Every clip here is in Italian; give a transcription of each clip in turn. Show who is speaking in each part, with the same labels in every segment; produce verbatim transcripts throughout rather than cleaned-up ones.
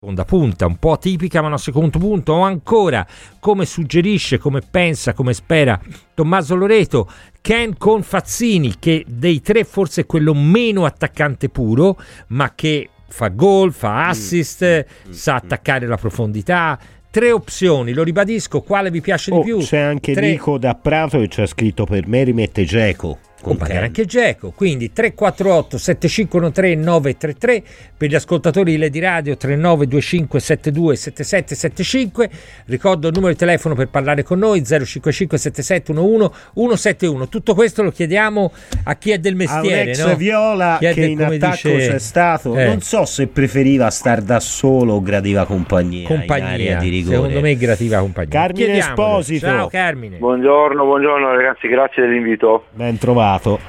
Speaker 1: seconda punta, un po' atipica ma una seconda punta, o ancora come suggerisce, come pensa, come spera Tommaso Loreto, Ken con Fazzini, che dei tre forse è quello meno attaccante puro, ma che fa gol, fa assist, mm, mm, sa attaccare la profondità. Tre opzioni, lo ribadisco, quale vi piace
Speaker 2: oh,
Speaker 1: di più?
Speaker 2: C'è anche
Speaker 1: tre...
Speaker 2: Nico da Prato che ci ha scritto: per me rimette Dzeko.
Speaker 1: O magari anche Dzeko, quindi tre quattro otto sette cinque uno tre nove tre tre per gli ascoltatori di Lady Radio, tre nove due cinque sette due sette sette sette cinque. Ricordo il numero di telefono per parlare con noi, zero cinque cinque sette sette uno uno uno sette uno. Tutto questo lo chiediamo a chi è del mestiere,
Speaker 2: Alex
Speaker 1: no?
Speaker 2: Viola, che
Speaker 1: del,
Speaker 2: in attacco dice... c'è stato, eh. non so se preferiva star da solo o gradiva compagnia,
Speaker 1: compagnia
Speaker 2: in area di rigore.
Speaker 1: Secondo me gradiva compagnia.
Speaker 2: Carmine Esposito.
Speaker 1: Ciao Carmine.
Speaker 3: Buongiorno, buongiorno ragazzi, grazie dell'invito.
Speaker 2: Ben trovato.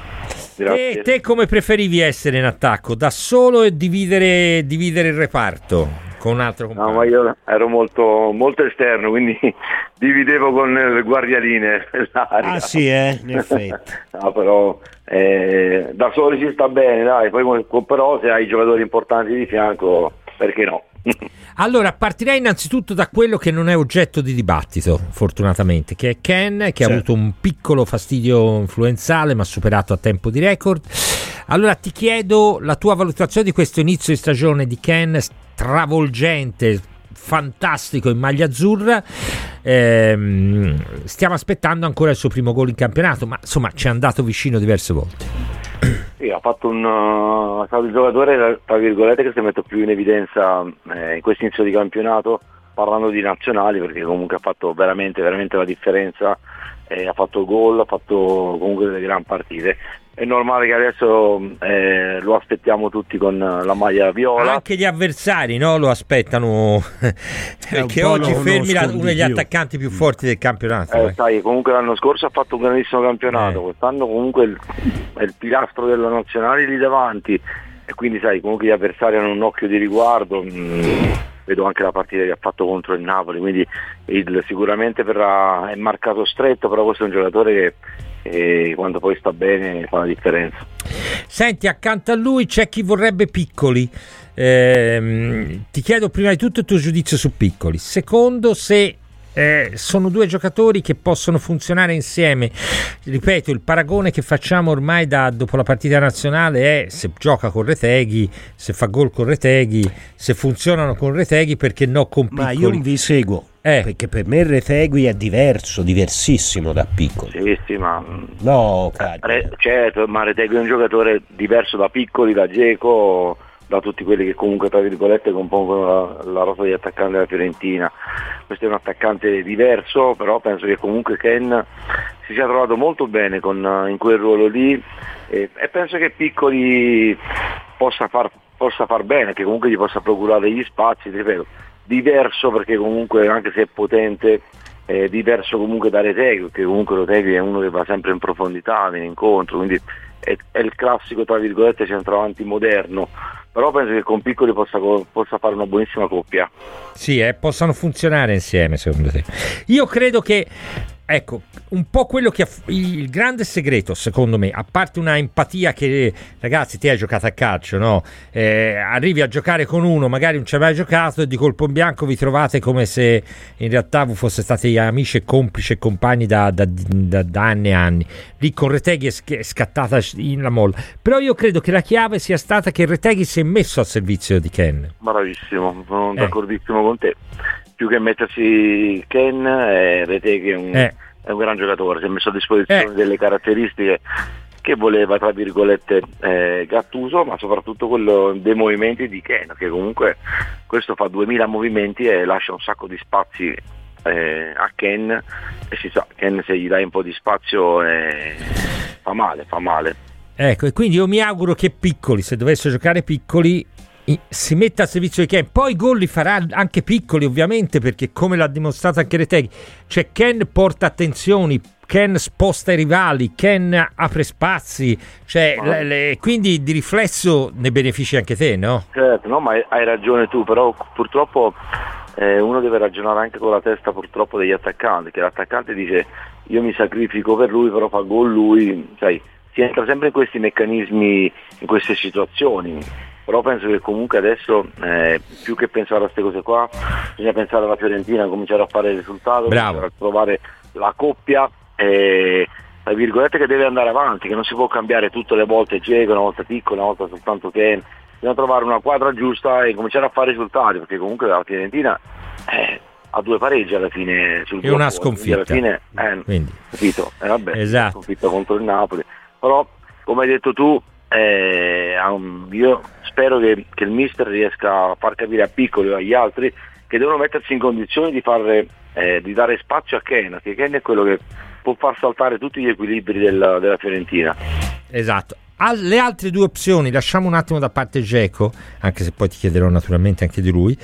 Speaker 1: E te come preferivi essere in attacco? Da solo e dividere, dividere il reparto con un altro compagno?
Speaker 3: No, ma io ero molto, molto esterno, quindi dividevo con le guardialine l'aria.
Speaker 2: Ah sì, eh, in effetti.
Speaker 3: No, però eh, da solo ci sta bene, dai, poi però se hai giocatori importanti di fianco, perché no?
Speaker 1: Allora, partirei innanzitutto da quello che non è oggetto di dibattito, fortunatamente, che è Ken, che sì. ha avuto un piccolo fastidio influenzale, ma superato a tempo di record. Allora ti chiedo la tua valutazione di questo inizio di stagione di Ken, stravolgente, fantastico in maglia azzurra. Ehm, stiamo aspettando ancora il suo primo gol in campionato, ma insomma ci è andato vicino diverse volte.
Speaker 3: Sì, ha fatto un uh, è stato il giocatore tra virgolette che si mette più in evidenza eh, in questo inizio di campionato, parlando di nazionali, perché comunque ha fatto veramente veramente la differenza, eh, ha fatto gol, ha fatto comunque delle gran partite. È normale che adesso eh, lo aspettiamo tutti con la maglia viola.
Speaker 1: Anche gli avversari, no, lo aspettano perché oggi fermi la, uno degli attaccanti più forti del campionato.
Speaker 3: Eh,
Speaker 1: eh.
Speaker 3: sai, comunque l'anno scorso ha fatto un grandissimo campionato,
Speaker 1: eh.
Speaker 3: quest'anno comunque il, è il pilastro della nazionale lì davanti, e quindi sai, comunque gli avversari hanno un occhio di riguardo. Mm, vedo anche la partita che ha fatto contro il Napoli, quindi il, sicuramente verrà, è marcato stretto, però questo è un giocatore che e quando poi sta bene fa la differenza.
Speaker 1: Senti, accanto a lui c'è chi vorrebbe Piccoli. Ehm, ti chiedo prima di tutto il tuo giudizio su Piccoli, secondo se eh, sono due giocatori che possono funzionare insieme. Ripeto, il paragone che facciamo ormai da dopo la partita nazionale è se gioca con Retegui, se fa gol con Retegui, se funzionano con Retegui, perché no con Piccoli.
Speaker 2: Ma io non vi seguo. Eh. Perché per me Retegui è diverso, diversissimo da Piccoli.
Speaker 3: Sì, sì, ma
Speaker 2: no,
Speaker 3: Re, certo, ma Retegui è un giocatore diverso da Piccoli, da Dzeko, da tutti quelli che comunque tra virgolette compongono la, la rosa di attaccante della Fiorentina. Questo è un attaccante diverso, però penso che comunque Ken si sia trovato molto bene con, in quel ruolo lì, e, e penso che Piccoli possa far, possa far bene, che comunque gli possa procurare degli spazi, ripeto, diverso perché comunque anche se è potente è diverso comunque da Retegui, perché comunque Retegui è uno che va sempre in profondità, viene incontro, quindi è, è il classico tra virgolette centravanti moderno, però penso che con Piccoli possa, possa fare una buonissima coppia.
Speaker 1: Sì, eh, possano funzionare insieme secondo te. Io credo che ecco, un po' quello che ha, il grande segreto secondo me, a parte una empatia che ragazzi te hai giocato a calcio, no? Eh, arrivi a giocare con uno, magari non ci hai mai giocato e di colpo in bianco vi trovate come se in realtà voi foste stati amici e complici e compagni da, da, da, da anni e anni. Lì con Retegui è scattata in la molla, però io credo che la chiave sia stata che Retegui si è messo al servizio di Ken.
Speaker 3: Bravissimo, sono
Speaker 1: eh.
Speaker 3: d'accordissimo con te. Più che mettersi Ken, eh, Retegui è un, eh. è un gran giocatore, si è messo a disposizione eh. delle caratteristiche che voleva tra virgolette eh, Gattuso, ma soprattutto quello dei movimenti di Ken, che comunque questo fa duemila movimenti e lascia un sacco di spazi eh, a Ken, e si sa, Ken se gli dai un po' di spazio eh, fa male, fa male.
Speaker 1: Ecco, e quindi io mi auguro che Piccoli, se dovesse giocare Piccoli, si metta al servizio di Ken. Poi gol li farà anche Piccoli ovviamente, perché come l'ha dimostrato anche Retegui, cioè Ken porta attenzioni, Ken sposta i rivali, Ken apre spazi, cioè
Speaker 3: ma...
Speaker 1: le, le, quindi di riflesso ne benefici anche te, no?
Speaker 3: Certo, no, ma hai ragione tu, però purtroppo eh, uno deve ragionare anche con la testa purtroppo degli attaccanti, che l'attaccante dice io mi sacrifico per lui, però fa gol lui, sai, si entra sempre in questi meccanismi, in queste situazioni. Però penso che comunque adesso eh, più che pensare a queste cose qua bisogna pensare alla Fiorentina, cominciare a fare il risultato,
Speaker 1: Bravo.
Speaker 3: a trovare la coppia eh, tra virgolette che deve andare avanti, che non si può cambiare tutte le volte Dzeko, una volta Piccolo, una volta soltanto Ken. Bisogna trovare una quadra giusta e cominciare a fare risultati, perché comunque la Fiorentina eh, ha due pareggi alla fine sul
Speaker 1: e una sconfitta
Speaker 3: alla fine eh,
Speaker 1: quindi
Speaker 3: capito? Eh, vabbè,
Speaker 1: esatto.
Speaker 3: Sconfitta contro il Napoli, però come hai detto tu eh, io spero che, che il mister riesca a far capire a Piccolo e agli altri che devono mettersi in condizioni di fare eh, di dare spazio a Ken, perché Ken è quello che può far saltare tutti gli equilibri della, della Fiorentina.
Speaker 1: Esatto. Le altre due opzioni, lasciamo un attimo da parte Dzeko, anche se poi ti chiederò naturalmente anche di lui.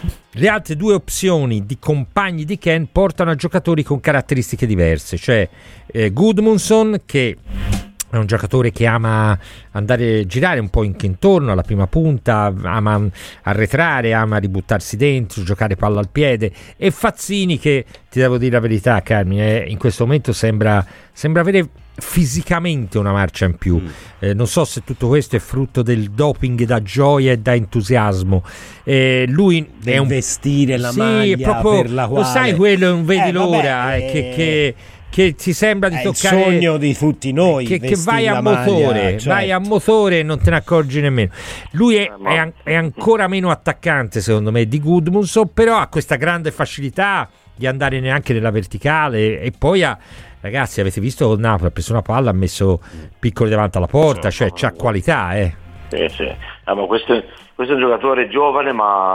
Speaker 1: Le altre due opzioni di compagni di Ken portano a giocatori con caratteristiche diverse, cioè eh, Gudmundsson, che è un giocatore che ama andare a girare un po' in, intorno alla prima punta, ama arretrare, ama ributtarsi dentro, giocare palla al piede, e Fazzini che, ti devo dire la verità Carmine, in questo momento sembra, sembra avere fisicamente una marcia in più. mm. eh, non so se tutto questo è frutto del doping da gioia e da entusiasmo. eh, lui
Speaker 2: del
Speaker 1: è un
Speaker 2: vestire la
Speaker 1: sì,
Speaker 2: maglia
Speaker 1: proprio,
Speaker 2: per la quale...
Speaker 1: lo sai, quello non vedi
Speaker 2: eh,
Speaker 1: l'ora
Speaker 2: vabbè,
Speaker 1: eh, che, che che ti sembra di
Speaker 2: è
Speaker 1: toccare
Speaker 2: il sogno di tutti noi,
Speaker 1: che, che vai a
Speaker 2: maglia,
Speaker 1: motore
Speaker 2: certo.
Speaker 1: vai a motore e non te ne accorgi nemmeno. Lui è, è, an- è ancora meno attaccante secondo me di Gudmundsson, però ha questa grande facilità di andare neanche nella verticale, e poi ha, ragazzi, avete visto col Napoli, ha preso una palla, ha messo Piccoli davanti alla porta, cioè c'ha qualità eh.
Speaker 3: Sì, sì. Ah, ma questo, questo è un giocatore giovane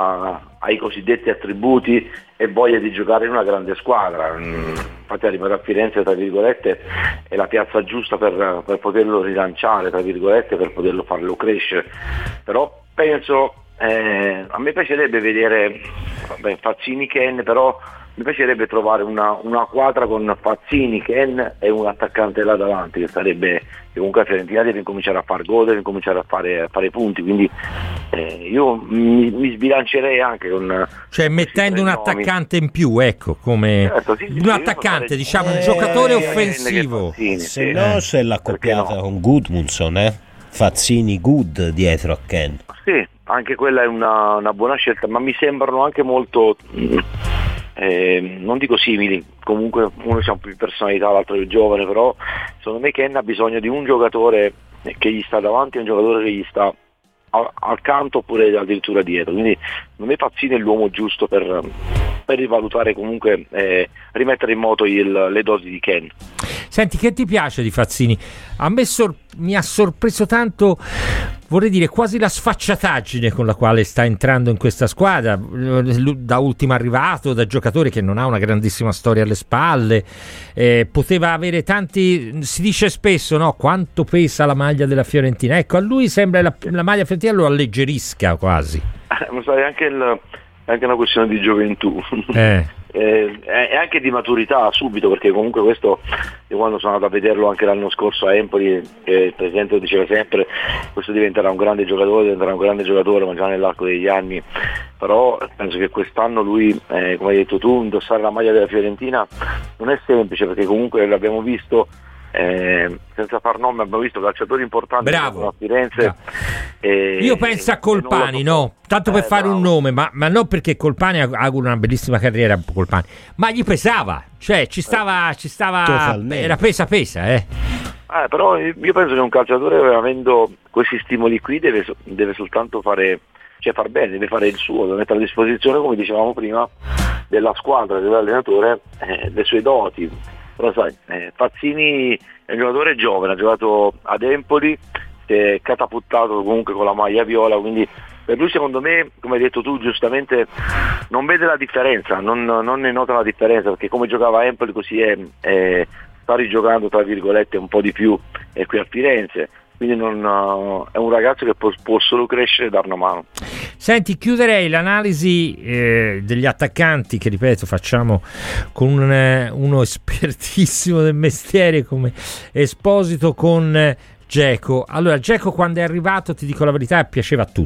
Speaker 3: ma ha i cosiddetti attributi e voglia di giocare in una grande squadra. Infatti arrivare a Firenze, tra virgolette, è la piazza giusta per, per poterlo rilanciare, tra virgolette, per poterlo farlo crescere. Però penso, eh, a me piacerebbe vedere vabbè, Fazzini, Ken, però mi piacerebbe trovare una, una quadra con Fazzini, Ken e un attaccante là davanti, che sarebbe, che comunque la Fiorentina deve cominciare a far gol, deve cominciare a fare, a fare punti, quindi eh, io mi, mi sbilancerei anche con,
Speaker 1: cioè mettendo un attaccante in più, ecco, come
Speaker 3: certo, sì, sì,
Speaker 1: un
Speaker 3: sì,
Speaker 1: attaccante,
Speaker 3: fare...
Speaker 1: diciamo,
Speaker 2: eh,
Speaker 1: un giocatore
Speaker 2: eh,
Speaker 1: offensivo.
Speaker 3: Fazzini,
Speaker 2: se
Speaker 3: sì.
Speaker 2: no c'è l'accoppiata
Speaker 3: no?
Speaker 2: con Gudmundsson, eh? Fazzini Good dietro a Ken.
Speaker 3: Sì, anche quella è una, una buona scelta, ma mi sembrano anche molto eh, non dico simili, comunque uno ha più personalità, l'altro è giovane, però secondo me Ken ha bisogno di un giocatore che gli sta davanti e un giocatore che gli sta al, al canto oppure addirittura dietro, quindi secondo me Fazzini è l'uomo giusto per, per rivalutare, comunque eh, rimettere in moto il, le dosi di Ken.
Speaker 1: Senti, che ti piace di Fazzini? A me sor- mi ha sorpreso tanto, vorrei dire quasi la sfacciataggine con la quale sta entrando in questa squadra, da ultimo arrivato, da giocatore che non ha una grandissima storia alle spalle, eh, poteva avere tanti, si dice spesso, no, quanto pesa la maglia della Fiorentina, ecco, a lui sembra la, la maglia fiorentina lo alleggerisca quasi.
Speaker 3: Ma sai, anche, il, anche una questione di gioventù.
Speaker 1: eh.
Speaker 3: Eh, e anche di maturità subito, perché comunque questo, io quando sono andato a vederlo anche l'anno scorso a Empoli, eh, il presidente lo diceva sempre, questo diventerà un grande giocatore, diventerà un grande giocatore ma già nell'arco degli anni, però penso che quest'anno lui, eh, come hai detto tu, indossare la maglia della Fiorentina non è semplice, perché comunque l'abbiamo visto, eh, senza far nome, abbiamo visto calciatori importanti a Firenze.
Speaker 1: E, io penso a Colpani, no? Tanto per eh, fare bravo. un nome, ma, ma non perché Colpani ha avuto una bellissima carriera, Colpani, ma gli pesava, cioè ci stava, ci stava, era pesa pesa, eh.
Speaker 3: Eh, però io penso che un calciatore, avendo questi stimoli qui, deve, deve soltanto fare, cioè far bene, deve fare il suo, deve mettere a disposizione, come dicevamo prima, della squadra, dell'allenatore, eh, le sue doti. Però sai, eh, Fazzini è un giocatore giovane, ha giocato ad Empoli, si è catapultato comunque con la maglia viola, quindi per lui, secondo me, come hai detto tu giustamente, non vede la differenza, non, non ne nota la differenza, perché come giocava a Empoli così è, è, sta rigiocando tra virgolette un po' di più è qui a Firenze, quindi non, uh, è un ragazzo che può, può solo crescere e dare una mano.
Speaker 1: Senti, chiuderei l'analisi eh, degli attaccanti, che ripeto facciamo con un, eh, uno espertissimo del mestiere come Esposito, con eh, Dzeko. Allora, Dzeko quando è arrivato, ti dico la verità, piaceva a tutti,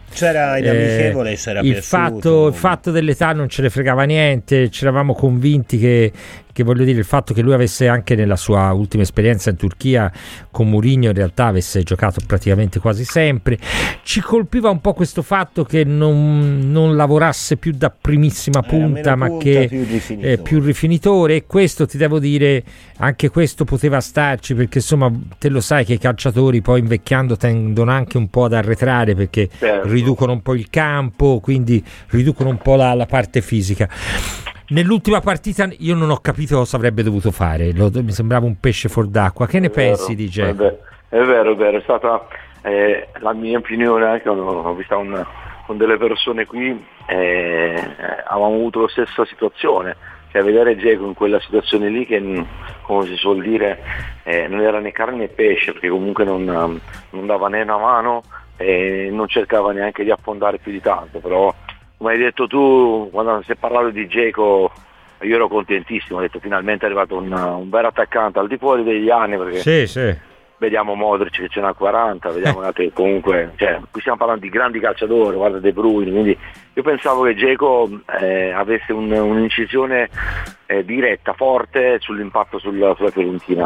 Speaker 2: c'era in amichevole, eh, c'era
Speaker 1: il fatto, il fatto dell'età non ce ne fregava niente, ci eravamo convinti che, che voglio dire, il fatto che lui avesse anche nella sua ultima esperienza in Turchia con Mourinho in realtà avesse giocato praticamente quasi sempre. Ci colpiva un po' questo fatto che non, non lavorasse più da primissima punta, eh, ma punta, che più rifinitore. Eh, più rifinitore, e questo ti devo dire, anche questo poteva starci, perché insomma te lo sai che i calciatori poi invecchiando tendono anche un po' ad arretrare, perché certo. riducono un po' il campo, quindi riducono un po' la, la parte fisica. Nell'ultima partita io non ho capito cosa avrebbe dovuto fare, lo, mi sembrava un pesce fuor d'acqua. Che ne è pensi di Dzeko?
Speaker 3: È, è vero, è vero, è stata eh, la mia opinione, anche quando ho visto un, con delle persone qui, eh, avevamo avuto la stessa situazione, cioè vedere Dzeko in quella situazione lì che, come si suol dire, eh, non era né carne né pesce, perché comunque non, non dava né una mano e non cercava neanche di affondare più di tanto. Però come hai detto tu, quando si è parlato di Dzeko io ero contentissimo, ho detto finalmente è arrivato un, un vero attaccante al di fuori degli anni, perché
Speaker 1: sì, sì.
Speaker 3: vediamo Modric che ce n'ha quaranta, vediamo altri, comunque, cioè, qui stiamo parlando di grandi calciatori, guarda De Bruyne, quindi io pensavo che Dzeko eh, avesse un, un'incisione eh, diretta, forte sull'impatto sul, sulla Fiorentina.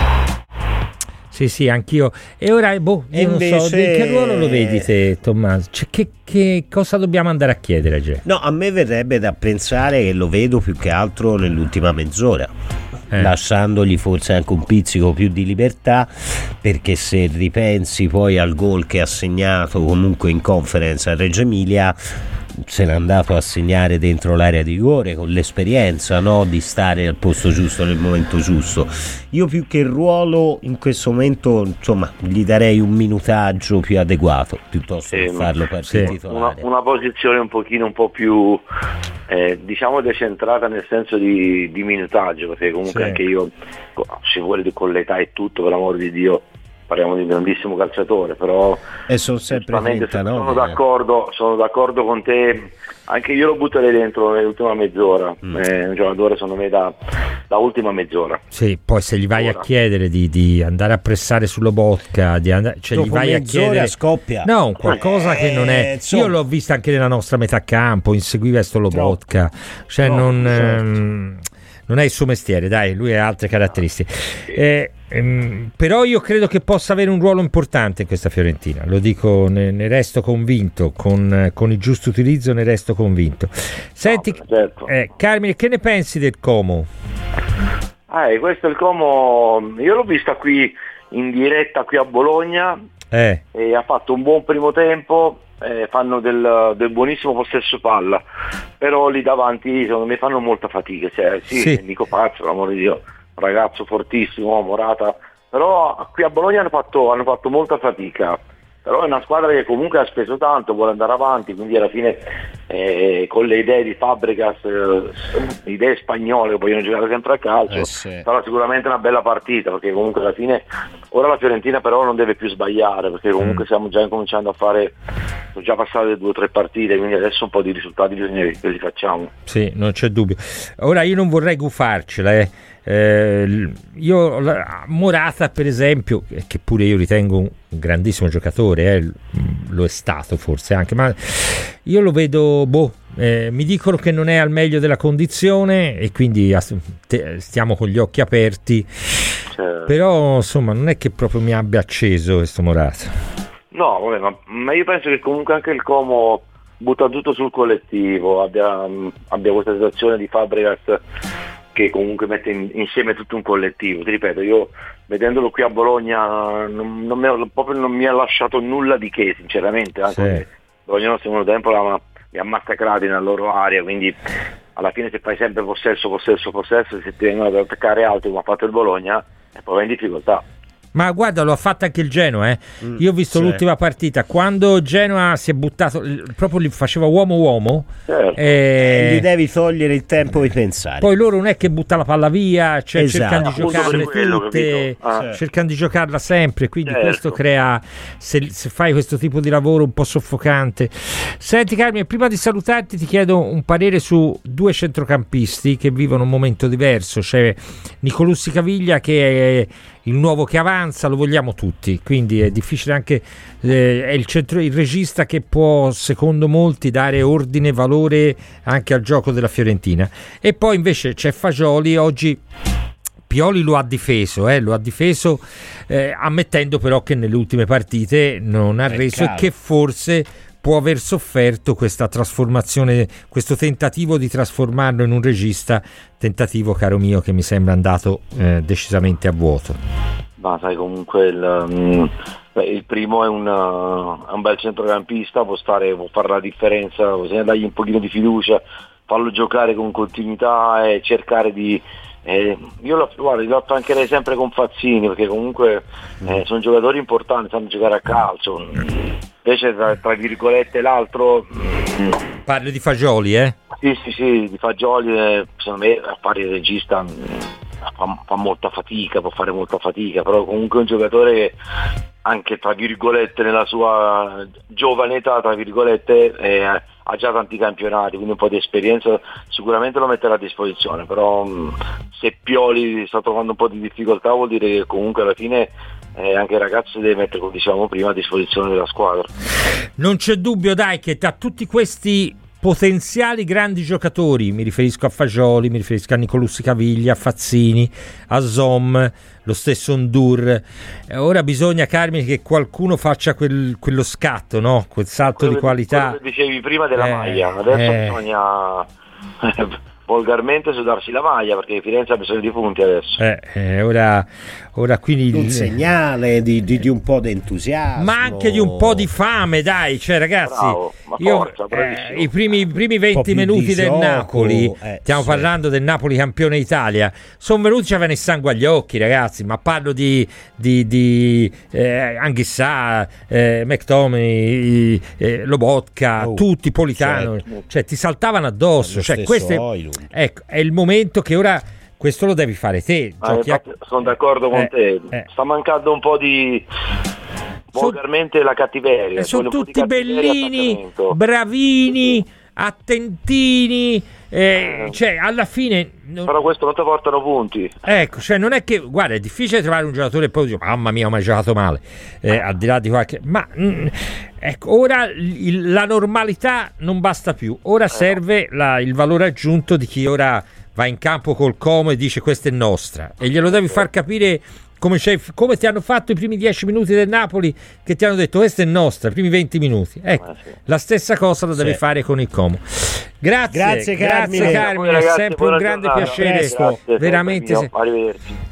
Speaker 1: Sì, sì, anch'io. E ora, boh, io invece... non so, di che ruolo lo vedi te, Tommaso? Cioè, che, che cosa dobbiamo andare a chiedere, Dzeko?
Speaker 2: No, a me verrebbe da pensare che lo vedo più che altro nell'ultima mezz'ora, eh. lasciandogli forse anche un pizzico più di libertà, perché se ripensi poi al gol che ha segnato comunque in Conference a Reggio Emilia, se n'è andato a segnare dentro l'area di rigore con l'esperienza, no, di stare al posto giusto nel momento giusto. Io più che il ruolo in questo momento, insomma, gli darei un minutaggio più adeguato piuttosto che sì, farlo partire sì. titolare.
Speaker 3: Una, una posizione un pochino un po' più eh, diciamo decentrata nel senso di, di minutaggio, perché comunque sì. anche io, se vuole, con l'età e tutto, per l'amor di Dio, parliamo di un grandissimo calciatore, però
Speaker 2: e sono sempre trenta,
Speaker 3: sono,
Speaker 2: no?
Speaker 3: d'accordo, sono d'accordo con te, anche io lo butterei dentro nell'ultima mezz'ora, mm. è un giocatore secondo me da, da ultima mezz'ora.
Speaker 1: Sì, poi se gli vai Ora. a chiedere di, di andare a pressare su Lobotka, di andare, cioè gli vai a chiedere
Speaker 2: scoppia.
Speaker 1: No, qualcosa eh, che non è. Insomma. Io l'ho vista anche nella nostra metà campo, inseguiva sto Lobotka, cioè no, non certo. ehm, non è il suo mestiere, dai, lui ha altre caratteristiche. Eh, ehm, però io credo che possa avere un ruolo importante in questa Fiorentina, lo dico, ne, ne resto convinto, con, con il giusto utilizzo ne resto convinto. Senti, no, certo. eh, Carmine, che ne pensi del Como?
Speaker 3: Eh, questo è il Como, io l'ho vista qui in diretta qui a Bologna, eh. e ha fatto un buon primo tempo. Eh, fanno del, del buonissimo possesso palla, però lì davanti secondo me fanno molta fatica, cioè, sì, sì. Nico Pazzo, per l'amore di Dio, ragazzo fortissimo, Morata, però qui a Bologna hanno fatto, hanno fatto molta fatica, però è una squadra che comunque ha speso tanto, vuole andare avanti, quindi alla fine eh, con le idee di Fabregas, eh, idee spagnole che vogliono giocare sempre a calcio, eh sì. Sarà sicuramente una bella partita, perché comunque alla fine ora la Fiorentina però non deve più sbagliare, perché comunque mm. stiamo già incominciando a fare, sono già passate due o tre partite, quindi adesso un po' di risultati bisogna che li facciamo.
Speaker 1: Sì, non c'è dubbio. Ora io non vorrei gufarcela, eh. Eh, io Morata per esempio, che pure io ritengo un grandissimo giocatore, eh, lo è stato forse anche, ma io lo vedo boh, eh, mi dicono che non è al meglio della condizione e quindi stiamo con gli occhi aperti, certo. Però insomma non è che proprio mi abbia acceso questo Morata.
Speaker 3: No, vabbè, ma, ma io penso che comunque anche il Como butta tutto sul collettivo, abbia, abbia questa situazione di Fabregas che comunque mette in, insieme tutto un collettivo. Ti ripeto, io vedendolo qui a Bologna non, non mi, proprio non mi ha lasciato nulla di che, sinceramente, anche sì. Bologna nel secondo tempo la, li ha massacrati nella loro area, quindi alla fine se fai sempre possesso, possesso, possesso, se ti vengono ad attaccare alto come ha fatto il Bologna, e poi vai in difficoltà.
Speaker 1: Ma guarda, lo ha fatto anche il Genoa, eh. Mm, io ho visto sì. l'ultima partita, quando Genoa si è buttato, proprio li faceva uomo-uomo,
Speaker 3: certo.
Speaker 2: e... gli devi togliere il tempo di pensare.
Speaker 1: Poi loro non è che butta la palla via, cioè
Speaker 2: esatto.
Speaker 1: cercano di giocarle quello, tutte, ah. cercano di giocarla sempre, quindi certo. questo crea, se, se fai questo tipo di lavoro un po' soffocante. Senti Carmine, prima di salutarti ti chiedo un parere su due centrocampisti che vivono un momento diverso. C'è Nicolussi Caviglia che è il nuovo che avanza, lo vogliamo tutti, quindi è difficile anche, eh, è il, centro, il regista che può, secondo molti, dare ordine, valore anche al gioco della Fiorentina. E poi invece c'è Fagioli. Oggi Pioli lo ha difeso, eh, lo ha difeso eh, ammettendo però che nelle ultime partite non ha reso e che forse può aver sofferto questa trasformazione, questo tentativo di trasformarlo in un regista, tentativo, caro mio, che mi sembra andato eh, decisamente a vuoto.
Speaker 3: Ma sai, comunque il, um, il primo è un, uh, è un bel centrocampista, può stare, può fare la differenza, bisogna dargli un pochino di fiducia, farlo giocare con continuità e cercare di Eh, io lo, guarda, lo affiancherei sempre con Fazzini, perché comunque eh, sono giocatori importanti, sanno giocare a calcio. Invece tra, tra virgolette l'altro
Speaker 1: parli di Fagioli, eh?
Speaker 3: Sì, sì, sì, di Fagioli, eh, secondo me a fare il regista fa, fa molta fatica, può fare molta fatica, però comunque è un giocatore che anche tra virgolette nella sua giovane età, tra virgolette, eh, ha già tanti campionati, quindi un po' di esperienza sicuramente lo metterà a disposizione, però mh, se Pioli sta trovando un po' di difficoltà vuol dire che comunque alla fine eh, anche il ragazzo si deve mettere, come dicevamo prima, a disposizione della squadra.
Speaker 1: Non c'è dubbio, dai, che tra tutti questi potenziali grandi giocatori, mi riferisco a Fagioli, mi riferisco a Nicolussi Caviglia, a Fazzini, a Zom, lo stesso Ndur, ora bisogna, Carmine, che qualcuno faccia quel, quello scatto, no? Quel salto
Speaker 3: quello
Speaker 1: di qualità.
Speaker 3: Quello che dicevi prima della
Speaker 1: eh,
Speaker 3: maglia, adesso
Speaker 1: eh.
Speaker 3: bisogna volgarmente sudarsi la maglia, perché Firenze ha bisogno di punti adesso.
Speaker 1: Eh, eh, ora, ora quindi
Speaker 2: un segnale di, di, di un po' di entusiasmo,
Speaker 1: ma anche di un po' di fame, dai, cioè ragazzi,
Speaker 3: Bravo, ma
Speaker 1: io
Speaker 3: forza,
Speaker 1: eh, i primi, i primi venti minuti
Speaker 2: di
Speaker 1: del
Speaker 2: gioco,
Speaker 1: Napoli,
Speaker 2: eh,
Speaker 1: stiamo
Speaker 2: sì.
Speaker 1: parlando del Napoli campione d'Italia, sono venuti, c'avevano il sangue agli occhi, ragazzi, ma parlo di, di, di eh, Anghissà, eh, McTominay, eh, Lobotka,
Speaker 2: oh,
Speaker 1: tutti, Politano,
Speaker 2: certo.
Speaker 1: cioè ti saltavano addosso, cioè, questo è, ecco, è il momento che ora questo lo devi fare te.
Speaker 3: Ah, infatti, a... sono d'accordo con
Speaker 1: eh,
Speaker 3: te,
Speaker 1: eh.
Speaker 3: sta mancando un po' di volgarmente la cattiveria,
Speaker 1: sono tutti
Speaker 3: di cattiveria,
Speaker 1: bellini, bravini, attentini, eh, eh. cioè alla fine non...
Speaker 3: però questo non ti portano punti,
Speaker 1: ecco, cioè non è che, guarda, è difficile trovare un giocatore e poi dico, mamma mia, ho mai giocato male, eh, al di là di qualche, ma mh, ecco, ora il, la normalità non basta più, ora eh. serve la, il valore aggiunto di chi ora va in campo col Como e dice questa è nostra, e glielo devi far capire come, come ti hanno fatto i primi dieci minuti del Napoli, che ti hanno detto questa è nostra, i primi venti minuti, ecco, eh sì. La stessa cosa la devi sì. fare con il Como. Grazie,
Speaker 2: grazie Carmine,
Speaker 1: grazie Carmine, è sempre un grande
Speaker 3: giornata.
Speaker 1: piacere,
Speaker 3: grazie,
Speaker 1: veramente.
Speaker 3: Arrivederci.